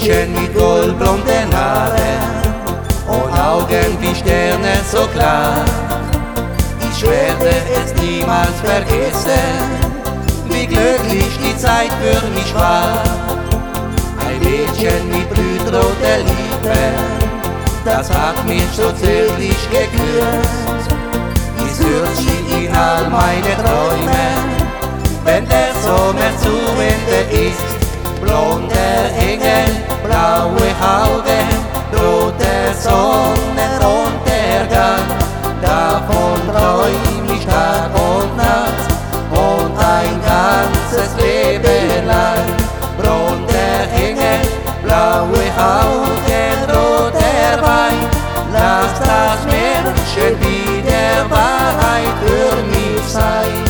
Mädchen mit goldblonden Haaren und Augen wie Sterne so klar. Ich werde es niemals vergessen, wie glücklich die Zeit für mich war. Ein Mädchen mit blutroter Lippen, das hat mich so zärtlich geküsst. Ich suche in all meine Träume, wenn der Sommer zu Ende ist. Blonder Engel, blaue Augen, rote Sonnenuntergang. Davon träum ich Tag und Nacht und ein ganzes Leben lang. Blonder Engel, blaue Augen, roter Wein. Lass das Märchen wieder Wahrheit für mich sein.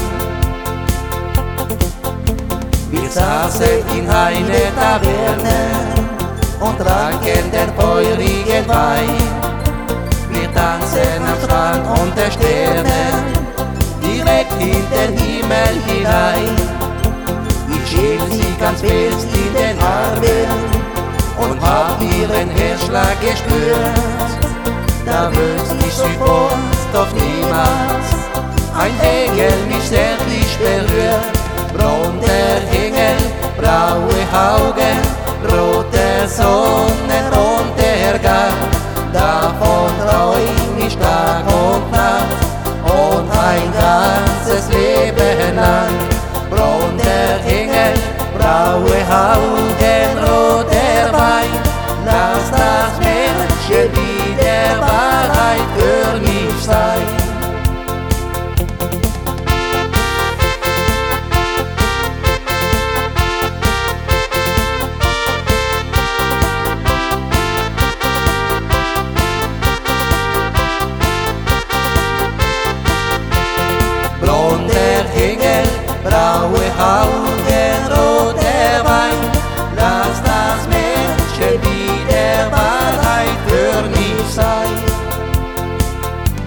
Wir saßen in einer Taverne und tranken den feurigen Wein. Wir tanzen am Strand unter Sternen, direkt in den Himmel hinein. Ich hielt sie ganz fest in den Armen und hab ihren Herzschlag gespürt. Da wünscht ich sofort, doch niemals ein Engel mich zärtlich berührt. Blonder Engel, blaue Augen, roter Sonnenuntergang. Davon träum ich Tag und Nacht und ein ganzes Leben lang. Blonder Engel, blaue Augen, roter Wein. Lass das Märchen wieder Wahrheit für mich sein. Blonder Engel, blaue Augen, roter Wein. Lass das Märchen wieder Wahrheit für mich sein.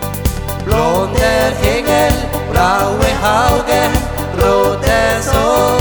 Blonder Engel, blaue Augen, roter Sonnenuntergang.